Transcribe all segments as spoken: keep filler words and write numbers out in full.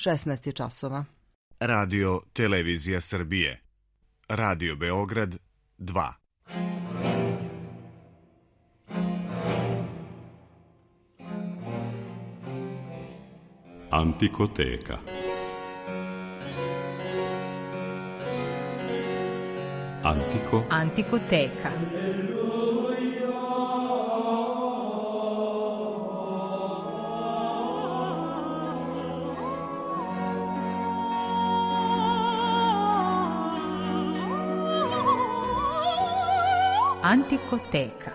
šesnaest je časova. Radio Televizija Srbije. Radio Beograd dva. Antikoteka. Antiko. Antikoteka. Antikoteka.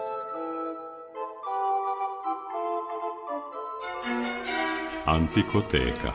Antikoteka.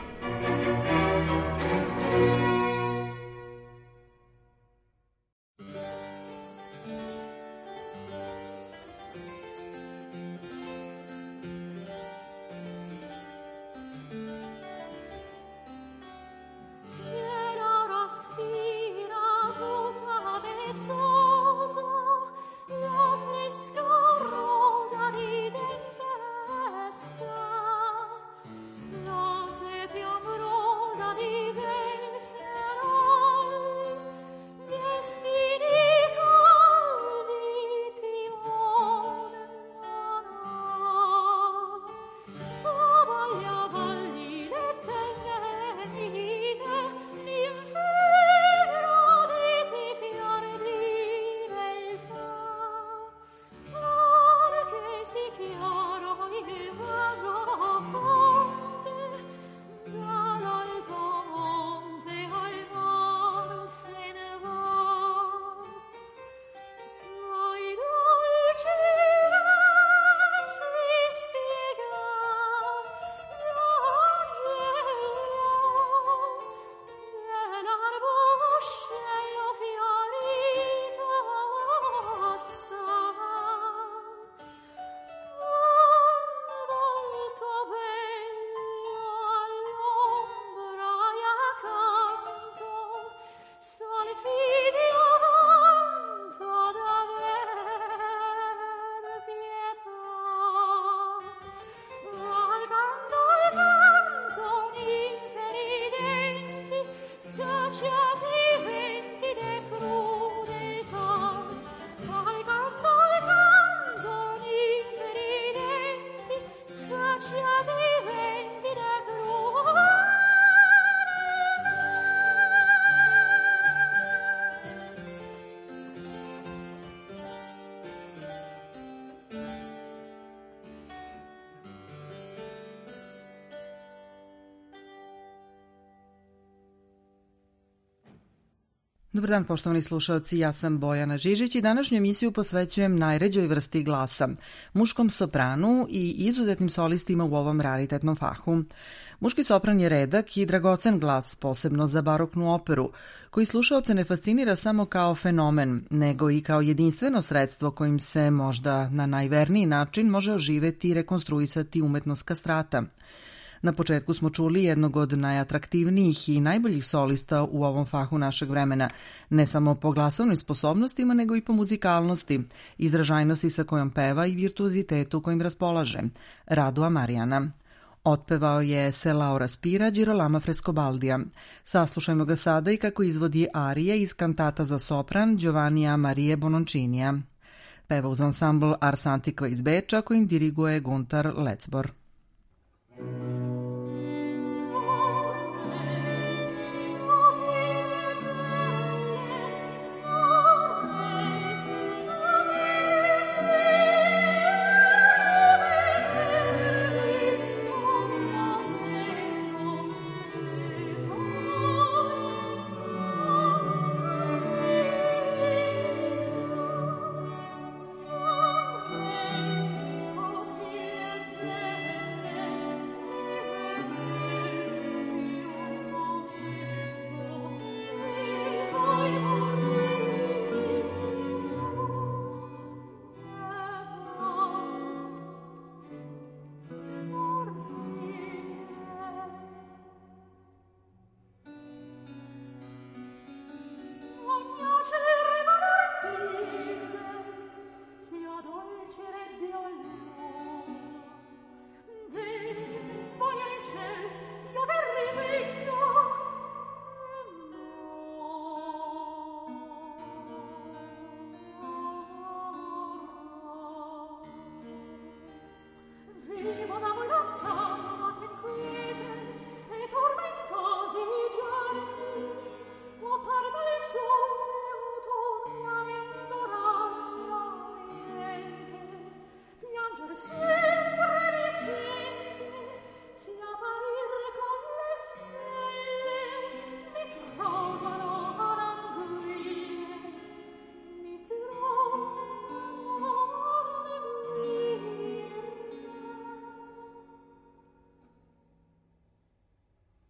Dobar dan, poštovani slušalci, ja sam Bojana Žižić i današnju emisiju posvećujem najređoj vrsti glasa, muškom sopranu i izuzetnim solistima u ovom raritetnom fahu. Muški sopran je redak i dragocen glas, posebno za baroknu operu, koji slušaoce ne fascinira samo kao fenomen, nego i kao jedinstveno sredstvo kojim se možda na najverniji način može oživeti i rekonstruisati umetnost kastrata. Na početku smo čuli jednog od najatraktivnijih i najboljih solista u ovom fahu našeg vremena, ne samo po glasovnim sposobnostima, nego i po muzikalnosti, izražajnosti sa kojom peva i virtuozitetu kojim raspolaže, Radua Marijana. Otpevao je Se Laura Spira Girolama Frescobaldija. Saslušajmo ga sada i kako izvodi arije iz kantata za sopran Giovannija Marije Bononcinija. Peva uz ansambl Ars Antiqua iz Beča kojim diriguje Guntar Lecbor. Oh,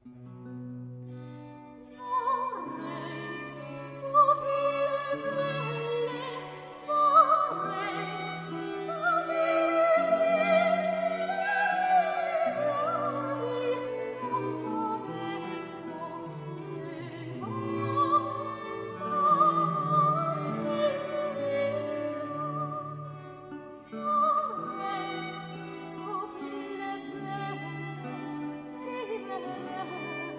Oh,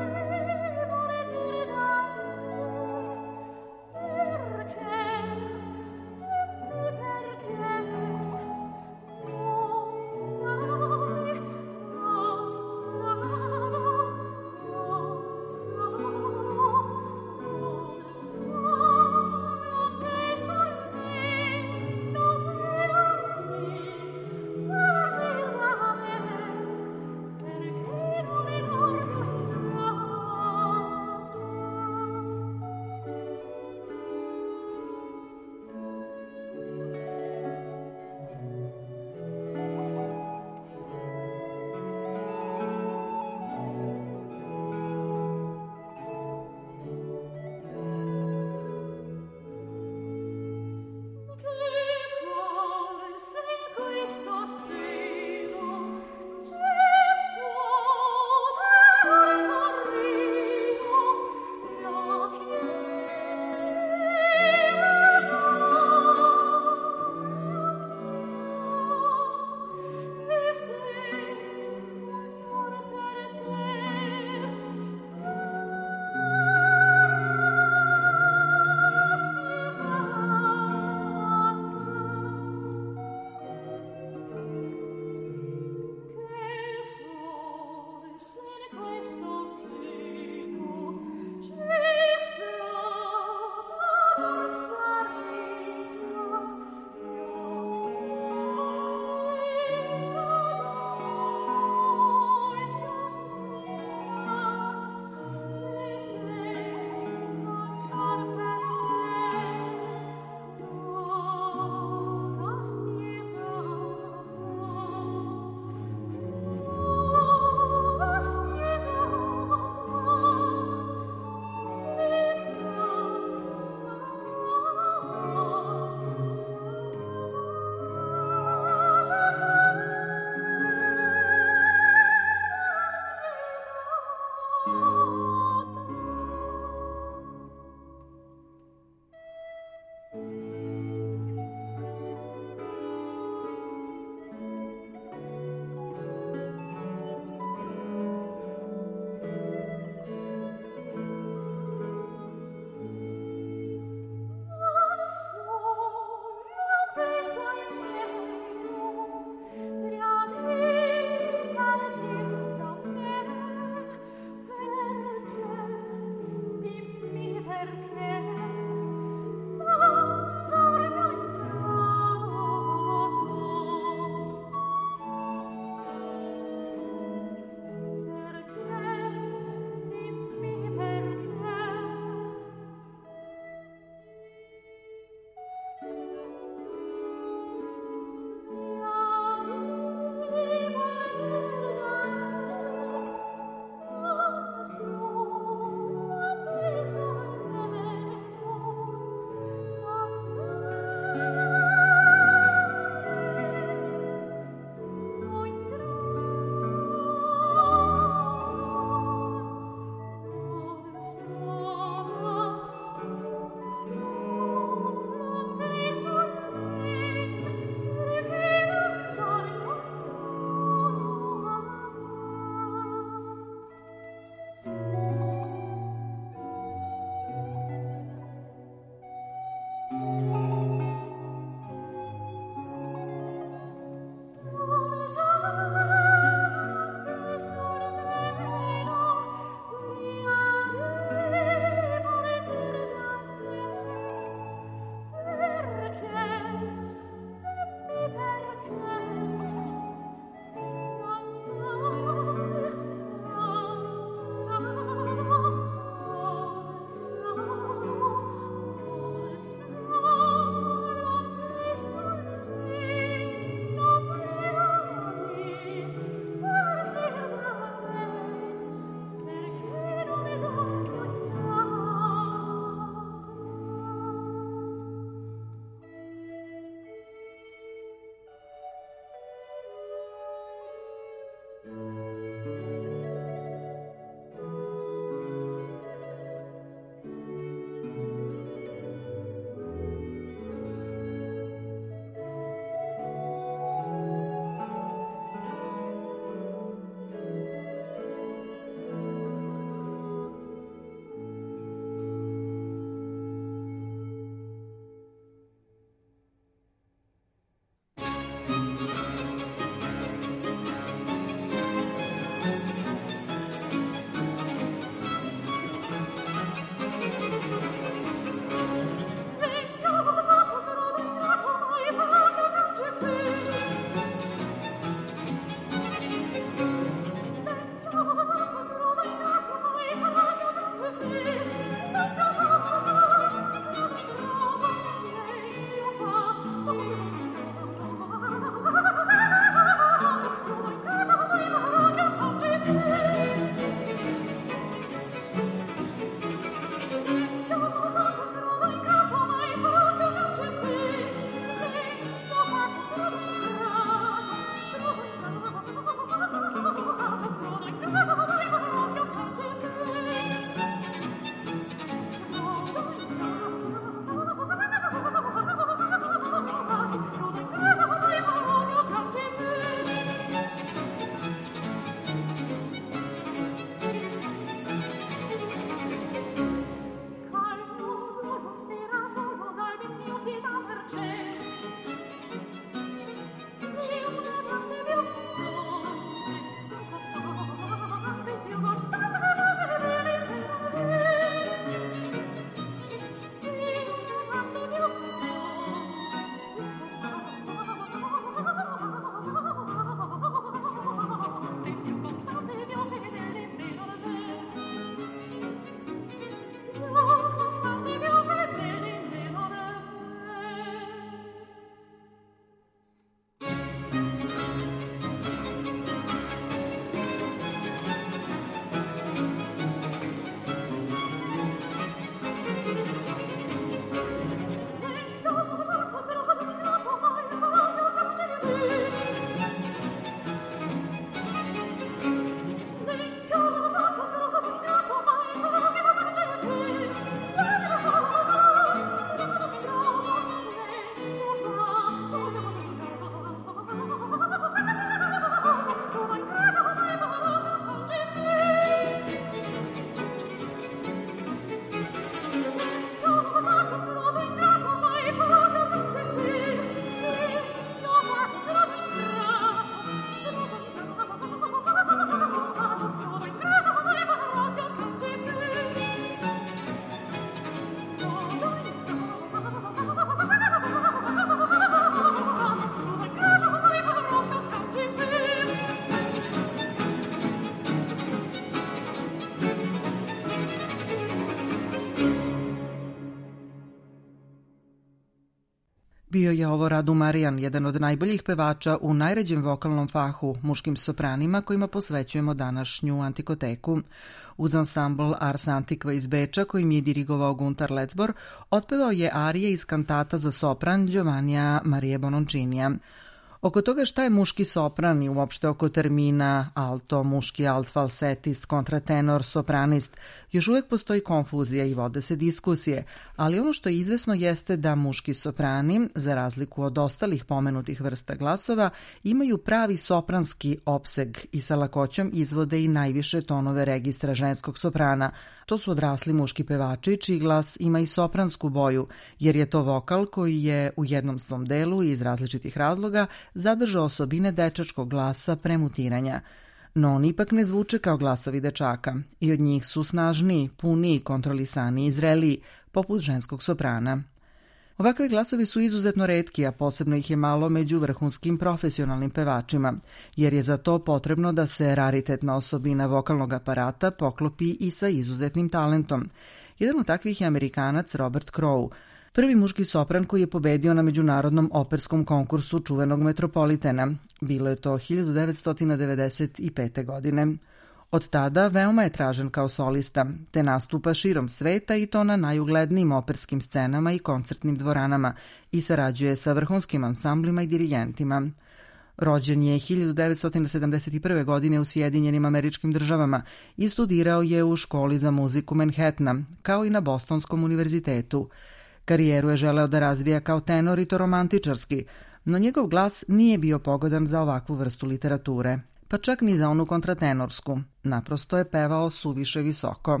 Bio je ovo Radu Marijan, jedan od najboljih pevača u najređem vokalnom fahu, muškim sopranima kojima posvećujemo današnju antikoteku. Uz ansambl Ars Antiqua iz Beča, kojim je dirigovao Guntar Lecbor, otpevao je arije iz kantata za sopran Giovannija Marije Bononcinija. Oko toga šta je muški sopran i uopšte oko termina alto, muški alt, falsetist, kontratenor, sopranist, još uvijek postoji konfuzija i vode se diskusije, ali ono što je izvesno jeste da muški soprani, za razliku od ostalih pomenutih vrsta glasova, imaju pravi sopranski opseg i sa lakoćom izvode i najviše tonove registra ženskog soprana. To su odrasli muški pevači čiji glas ima i sopransku boju, jer je to vokal koji je u jednom svom delu iz različitih razloga zadržao osobine dečačkog glasa premutiranja. No oni ipak ne zvuče kao glasovi dečaka i od njih su snažniji, puniji, kontrolisaniji i zreliji, poput ženskog soprana. Ovakvi glasovi su izuzetno retki, a posebno ih je malo među vrhunskim profesionalnim pevačima, jer je za to potrebno da se raritetna osobina vokalnog aparata poklopi i sa izuzetnim talentom. Jedan od takvih je Amerikanac Robert Crow, prvi muški sopran koji je pobedio na međunarodnom operskom konkursu čuvenog Metropolitana. Bilo je to hiljadu devetsto devedeset pete. godine. Od tada veoma je tražen kao solista, te nastupa širom sveta i to na najuglednijim operskim scenama i koncertnim dvoranama i sarađuje sa vrhunskim ansamblima i dirigentima. Rođen je hiljadu devetsto sedamdeset prve. godine u Sjedinjenim Američkim Državama i studirao je u školi za muziku Manhattana, kao i na Bostonskom univerzitetu. Karijeru je želeo da razvija kao tenor i to romantičarski, no njegov glas nije bio pogodan za ovakvu vrstu literature, pa čak ni za onu kontratenorsku. Naprosto je pevao suviše visoko.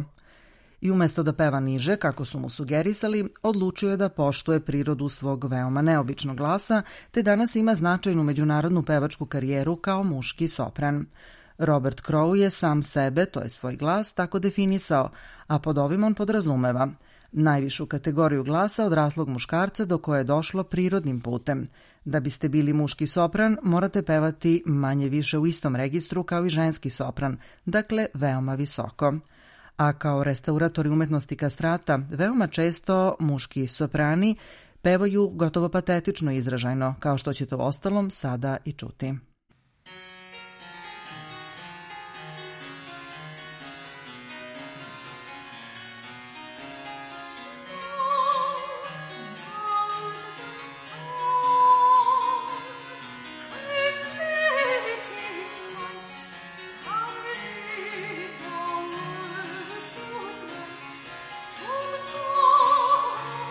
I umesto da peva niže, kako su mu sugerisali, odlučio je da poštuje prirodu svog veoma neobičnog glasa, te danas ima značajnu međunarodnu pevačku karijeru kao muški sopran. Robert Crow je sam sebe, to je svoj glas, tako definisao, a pod ovim on podrazumeva najvišu kategoriju glasa odraslog muškarca do koje je došlo prirodnim putem. Da biste bili muški sopran, morate pevati manje više u istom registru kao i ženski sopran, dakle veoma visoko. A kao restauratori umetnosti kastrata, veoma često muški soprani pevaju gotovo patetično izražajno, kao što ćete u ostalom sada i čuti.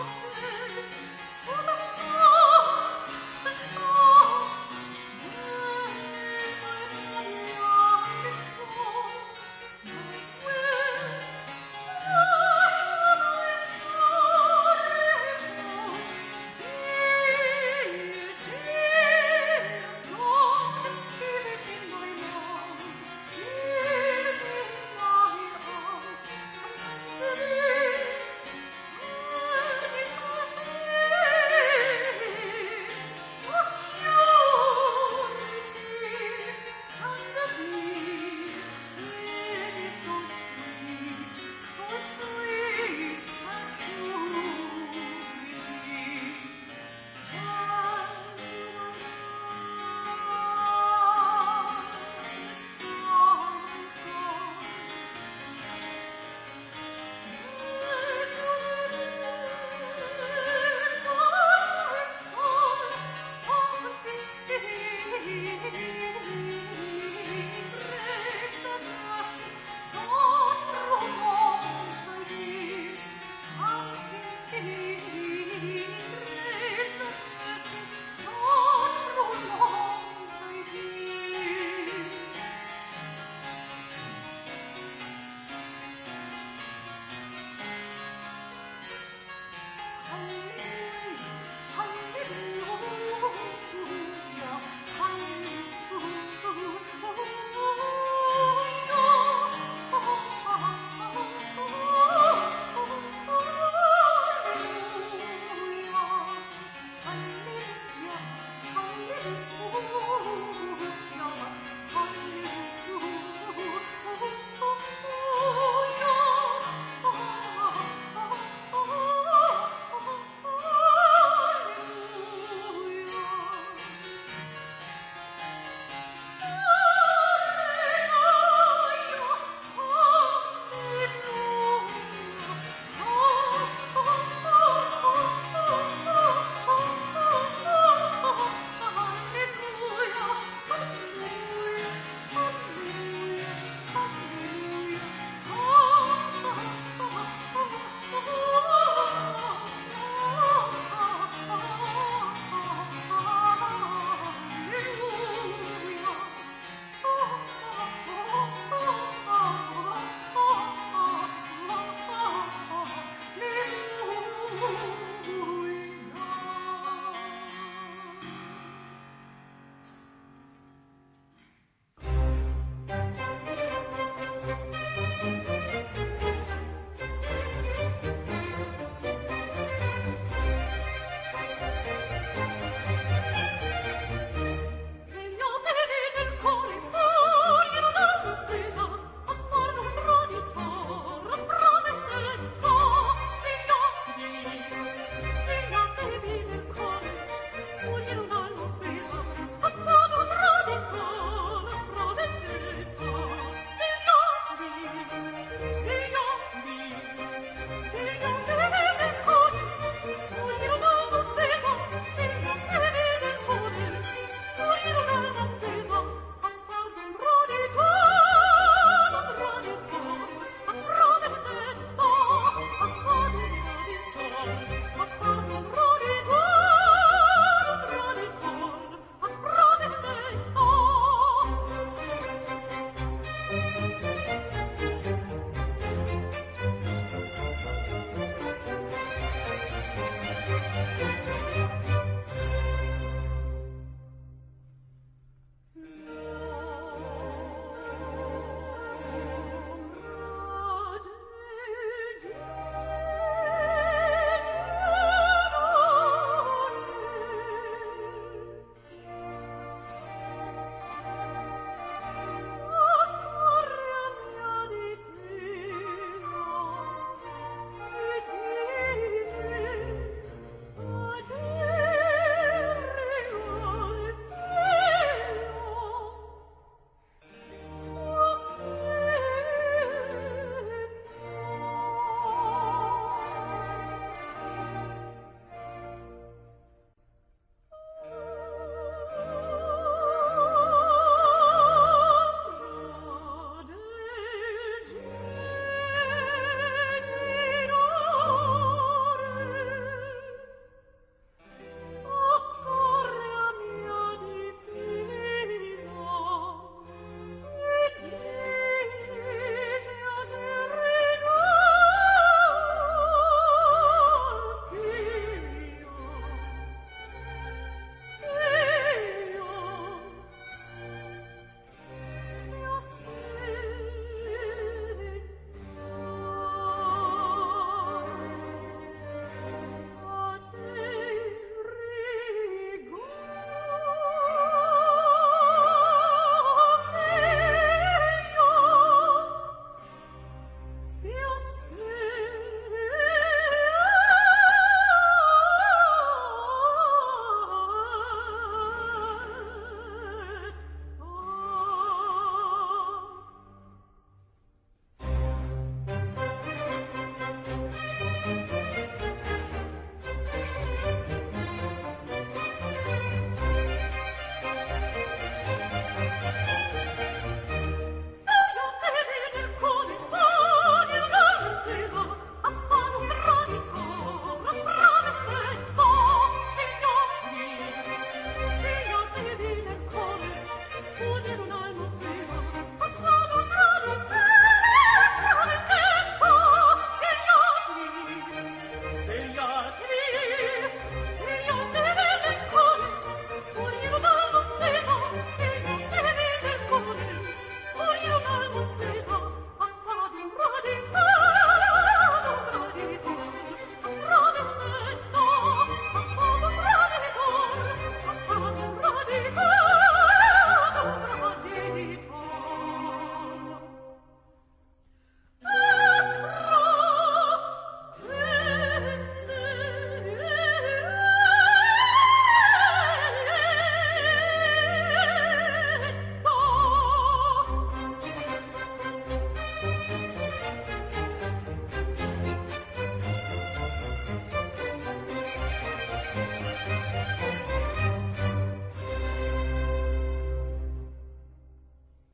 Soft, the soft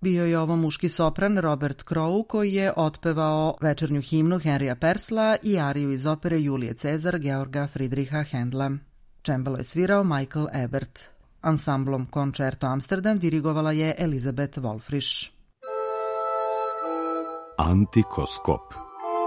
bio je ovo muški sopran Robert Crowe koji je otpevao večernju himnu Henrya Purcella i ariju iz opere Julije Cezar Georga Friedricha Händla. Čembalo je svirao Michael Ebert. Ansamblom Concerto Amsterdam dirigovala je Elizabeth Wolfrisch. Antikoskop.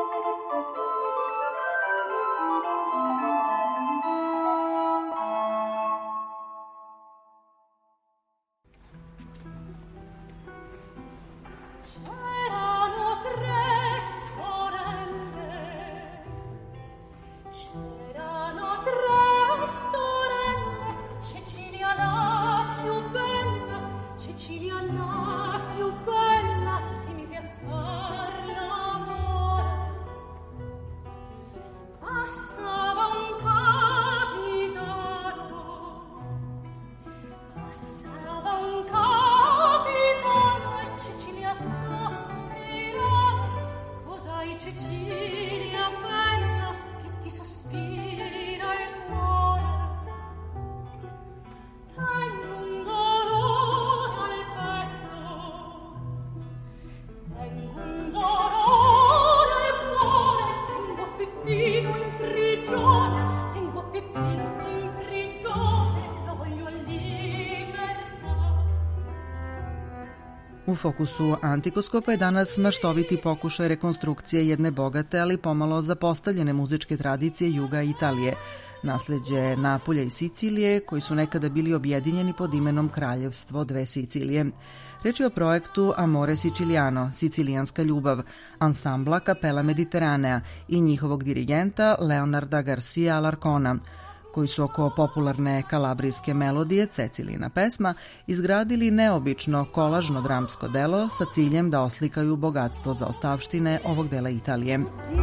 U fokusu Antikoskopa je danas maštoviti pokušaj rekonstrukcije jedne bogate, ali pomalo zapostavljene muzičke tradicije juga Italije, nasleđe Napulja i Sicilije, koji su nekada bili objedinjeni pod imenom Kraljevstvo dve Sicilije. Reč je o projektu Amore Siciliano, Sicilijanska ljubav, ansambla Kapela Mediteranea i njihovog dirigenta Leonarda Garcia Alarcona, koji su oko popularne kalabrijske melodije Cecilina pesma izgradili neobično kolažno dramsko delo sa ciljem da oslikaju bogatstvo zaostavštine ovog dela Italije.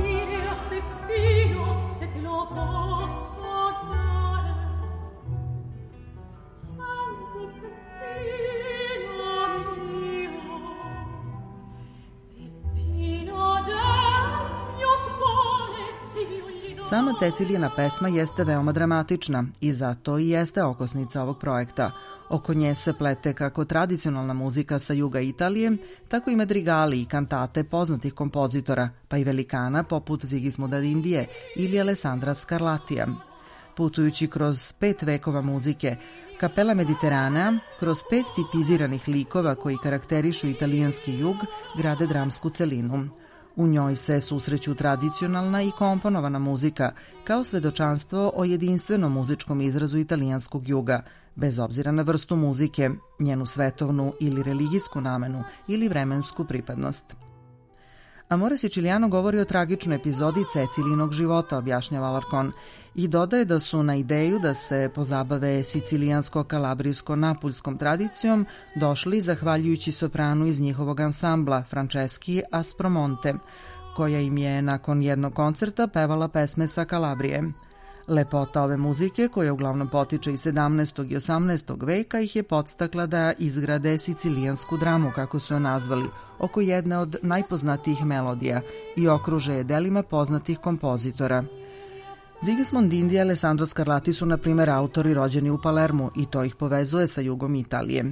Sama Cecilijina pesma jeste veoma dramatična i zato i jeste okosnica ovog projekta. Oko nje se plete kako tradicionalna muzika sa juga Italije, tako i madrigali i kantate poznatih kompozitora, pa i velikana poput Sigismunda d'Indije ili Alessandra Scarlattija. Putujući kroz pet vekova muzike, Kapela Mediteranea, kroz pet tipiziranih likova koji karakterišu italijanski jug, grade dramsku celinu. U njoj se susreću tradicionalna i komponovana muzika kao svedočanstvo o jedinstvenom muzičkom izrazu italijanskog juga, bez obzira na vrstu muzike, njenu svetovnu ili religijsku namenu ili vremensku pripadnost. Amore Siciliano govori o tragičnoj epizodi Cecilijinog života, objašnjava Alarcon, i dodaje da su na ideju da se pozabave sicilijansko-kalabrijsko-napuljskom tradicijom došli zahvaljujući sopranu iz njihovog ansambla Franceschi Aspromonte, koja im je nakon jednog koncerta pevala pesme sa Kalabrije. Lepota ove muzike, koja uglavnom potiče iz sedamnaestog i osamnaestog veka, ih je podstakla da izgrade sicilijansku dramu, kako su je nazvali, oko jedne od najpoznatijih melodija i okruže je delima poznatih kompozitora. Sigismund d'Indija i Alessandro Scarlatti su, na primjer, autori rođeni u Palermu i to ih povezuje sa jugom Italije.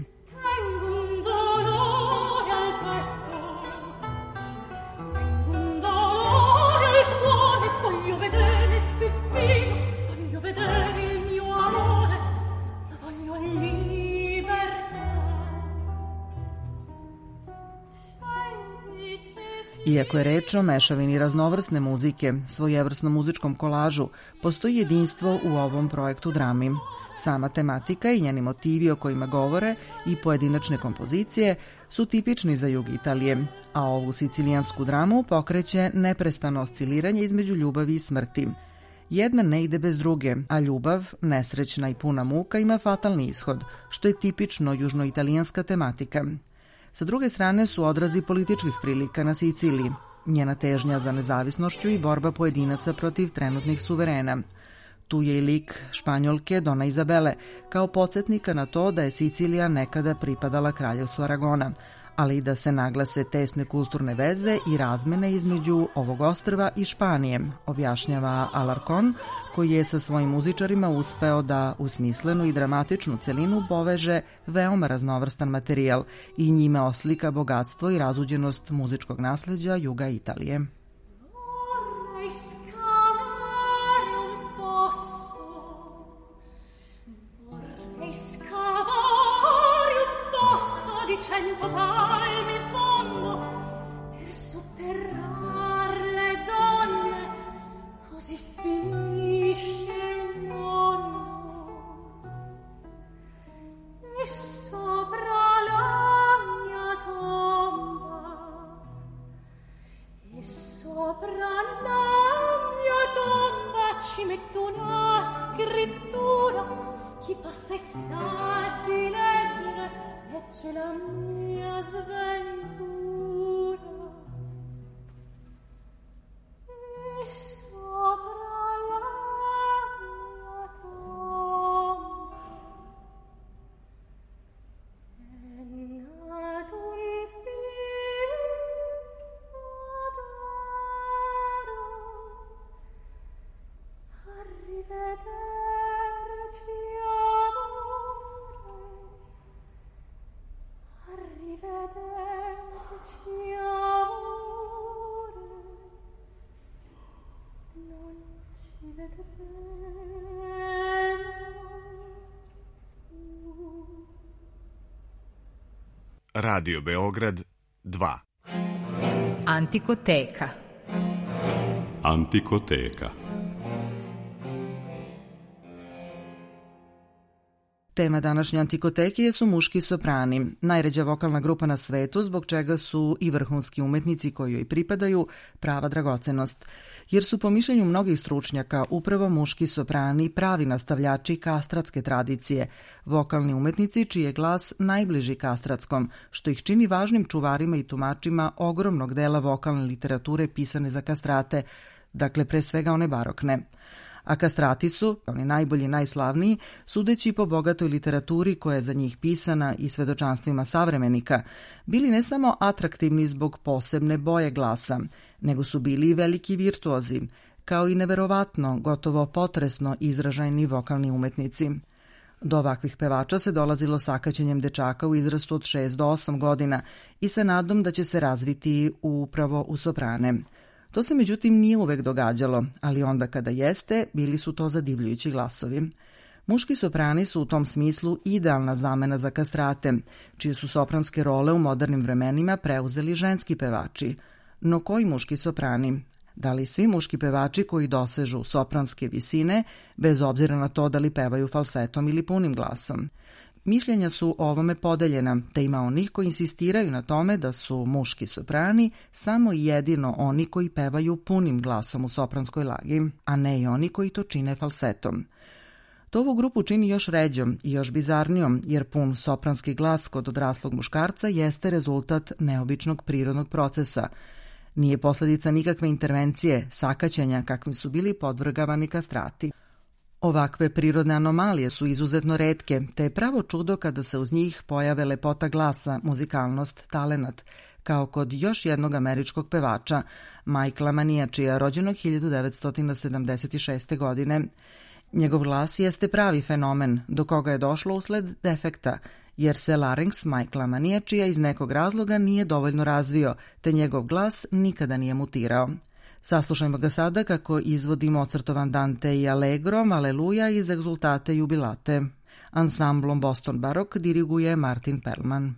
Iako je reč o mešavini raznovrsne muzike, svojevrsnom muzičkom kolažu, postoji jedinstvo u ovom projektu drami. Sama tematika i njeni motivi o kojima govore i pojedinačne kompozicije su tipični za jug Italije, a ovu sicilijansku dramu pokreće neprestano osciliranje između ljubavi i smrti. Jedna ne ide bez druge, a ljubav, nesrećna i puna muka, ima fatalni ishod, što je tipično južnoitalijanska tematika. Sa druge strane su odrazi političkih prilika na Siciliji, njena težnja za nezavisnošću i borba pojedinaca protiv trenutnih suverena. Tu je i lik Španjolke Dona Izabele, kao podsjetnika na to da je Sicilija nekada pripadala kraljevstvu Aragona, ali i da se naglase tesne kulturne veze i razmene između ovog ostrva i Španije, objašnjava Alarcón, koji je sa svojim muzičarima uspeo da u smislenu i dramatičnu celinu poveže veoma raznovrstan materijal i njime oslika bogatstvo i razuđenost muzičkog nasleđa juga Italije. Cento palmi in fondo per sotterrar le donne, così finisce il mondo. E sopra la mia tomba, e sopra la mia tomba ci metto una scrittura, chi passa e sa di leggere legge la mia sventura. E sopra la mia tomba è nato un figlio d'oro. Arrivederci, arrivederci amore, non ci vedremo più. Radio Beograd dva. Antikoteka. Antikoteka. Tema današnje antikoteke su muški soprani, najređa vokalna grupa na svetu, zbog čega su i vrhunski umetnici koji joj pripadaju prava dragocenost. Jer su po mišljenju mnogih stručnjaka upravo muški soprani pravi nastavljači kastratske tradicije, vokalni umetnici čiji je glas najbliži kastratskom, što ih čini važnim čuvarima i tumačima ogromnog dela vokalne literature pisane za kastrate, dakle pre svega one barokne. A kastrati su, oni najbolji i najslavniji, sudeći po bogatoj literaturi koja je za njih pisana i svedočanstvima savremenika, bili ne samo atraktivni zbog posebne boje glasa, nego su bili i veliki virtuozi, kao i neverovatno, gotovo potresno izražajni vokalni umetnici. Do ovakvih pevača se dolazilo sakaćenjem dečaka u izrastu od šest do osam godina i sa nadom da će se razviti upravo u soprane. To se međutim nije uvek događalo, ali onda kada jeste, bili su to zadivljujući glasovi. Muški soprani su u tom smislu idealna zamena za kastrate, čije su sopranske role u modernim vremenima preuzeli ženski pevači. No koji muški soprani? Da li svi muški pevači koji dosežu sopranske visine, bez obzira na to da li pevaju falsetom ili punim glasom? Mišljenja su o ovome podeljena, te ima onih koji insistiraju na tome da su muški soprani samo i jedino oni koji pevaju punim glasom u sopranskoj lagi, a ne i oni koji to čine falsetom. To ovu grupu čini još ređom i još bizarnijom, jer pun sopranski glas kod odraslog muškarca jeste rezultat neobičnog prirodnog procesa. Nije posledica nikakve intervencije, sakaćenja kakvim su bili podvrgavani kastrati. Ovakve prirodne anomalije su izuzetno retke, te je pravo čudo kada se uz njih pojave lepota glasa, muzikalnost, talenat, kao kod još jednog američkog pevača, Michaela Maniacia, rođenog hiljadu devetsto sedamdeset šeste. godine. Njegov glas jeste pravi fenomen, do koga je došlo usled defekta, jer se larynx Michaela Maniacia iz nekog razloga nije dovoljno razvio, te njegov glas nikada nije mutirao. Saslušajmo ga sada kako izvodi Mozartov Andante i Allegro, Aleluja iz Exultate Jubilate. Ansamblom Boston Baroque diriguje Martin Perlman.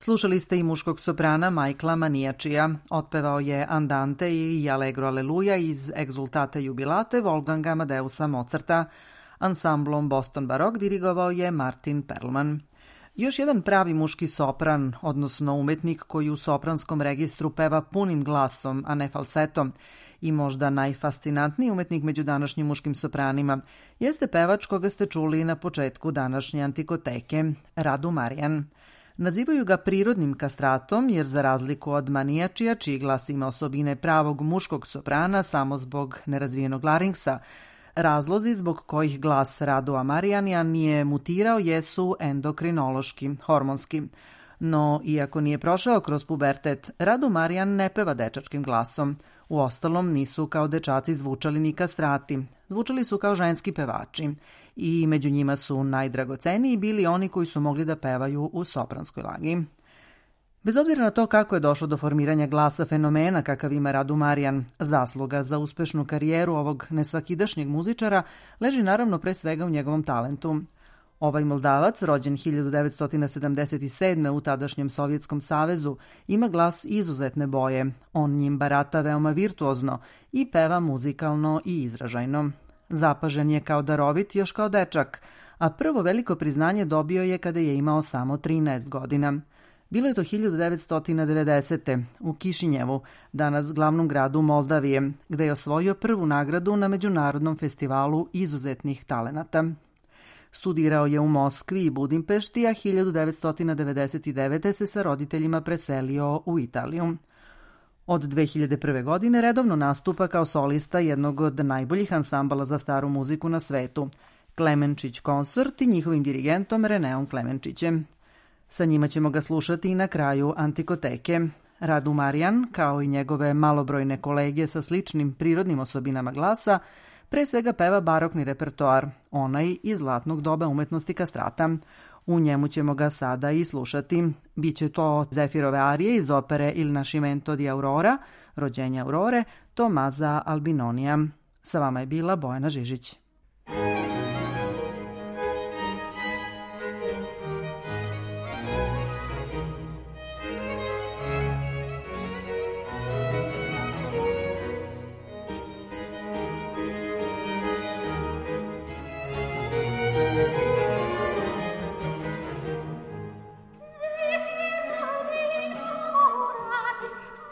Slušali ste i muškog soprana Michaela Maniačija. Otpevao je Andante i Allegro Aleluja iz Exultate Jubilate Wolfganga Amadeusa Mozarta. Ansamblom Boston Baroque dirigovao je Martin Perlman. Još jedan pravi muški sopran, odnosno umetnik koji u sopranskom registru peva punim glasom, a ne falsetom, i možda najfascinantniji umetnik među današnjim muškim sopranima, jeste pevač koga ste čuli na početku današnje Antikoteke, Radu Marjan. Nazivaju ga prirodnim kastratom jer za razliku od Maniačija, čiji glas ima osobine pravog muškog soprana samo zbog nerazvijenog laringsa, razlozi zbog kojih glas Radu Marjana nije mutirao jesu endokrinološki, hormonski. No, iako nije prošao kroz pubertet, Radu Marjan ne peva dečačkim glasom. Uostalom, nisu kao dečaci zvučali ni kastrati. Zvučali su kao ženski pevači. I među njima su najdragoceniji bili oni koji su mogli da pevaju u sopranskoj lagi. Bez obzira na to kako je došlo do formiranja glasa fenomena kakav ima Radu Marjan, zasluga za uspešnu karijeru ovog nesvakidašnjeg muzičara leži naravno pre svega u njegovom talentu. Ovaj Moldavac, rođen hiljadu devetsto sedamdeset sedme. u tadašnjem Sovjetskom savezu, ima glas izuzetne boje. On njim barata veoma virtuozno i peva muzikalno i izražajno. Zapažen je kao darovit još kao dečak, a prvo veliko priznanje dobio je kada je imao samo trinaest godina. Bilo je to hiljadu devetsto devedesete. u Kišinjevu, danas glavnom gradu Moldavije, gde je osvojio prvu nagradu na Međunarodnom festivalu izuzetnih talenata. Studirao je u Moskvi i Budimpešti, a hiljadu devetsto devedeset devete. se sa roditeljima preselio u Italiju. Od dve hiljade prve. godine redovno nastupa kao solista jednog od najboljih ansambala za staru muziku na svetu, Klemenčić Konsort i njihovim dirigentom Reneom Klemenčićem. Sa njima ćemo ga slušati i na kraju Antikoteke. Radu Marjan, kao i njegove malobrojne kolege sa sličnim prirodnim osobinama glasa, pre svega peva barokni repertoar, onaj iz zlatnog doba umetnosti kastrata. U njemu ćemo ga sada i slušati. Biće to Zefirove arije iz opere Il Nascimento di Aurora, rođenja Aurore, Tomaza Albinonija. Sa vama je bila Bojana Žižić.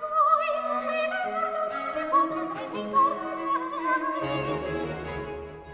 Thank you.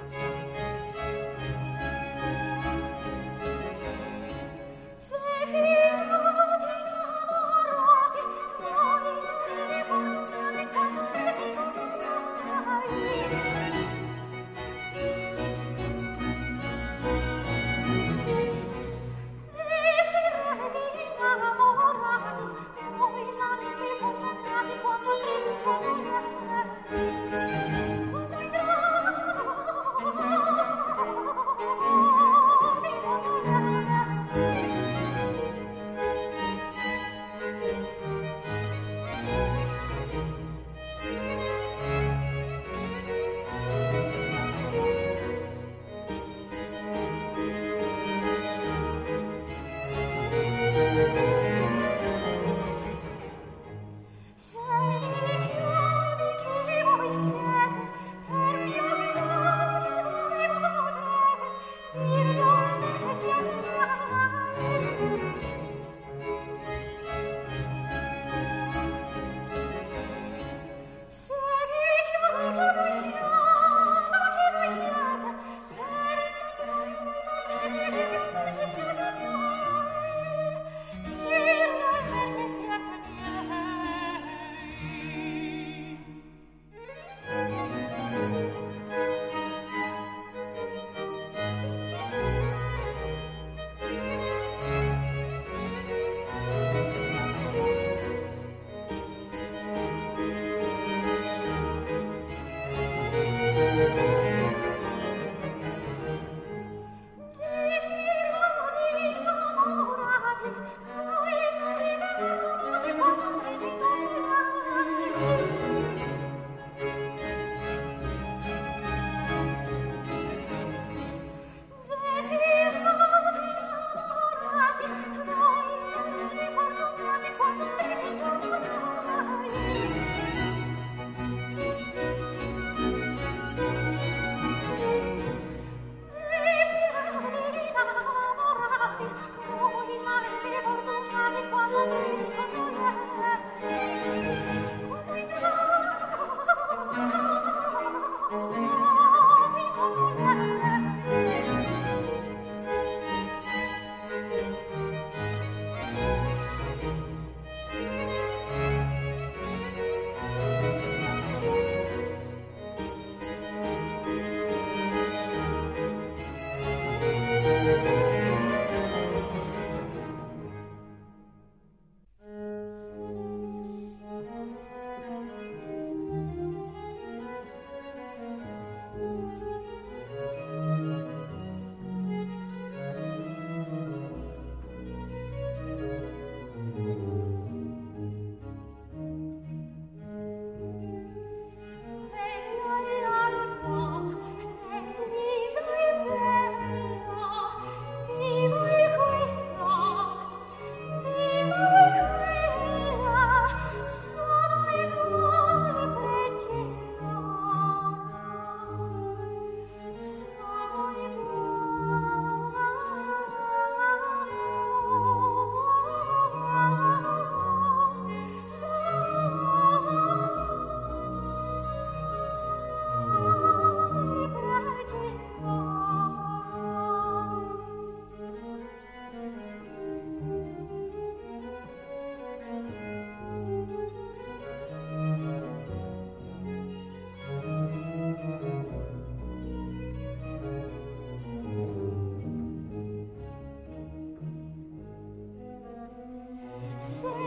Se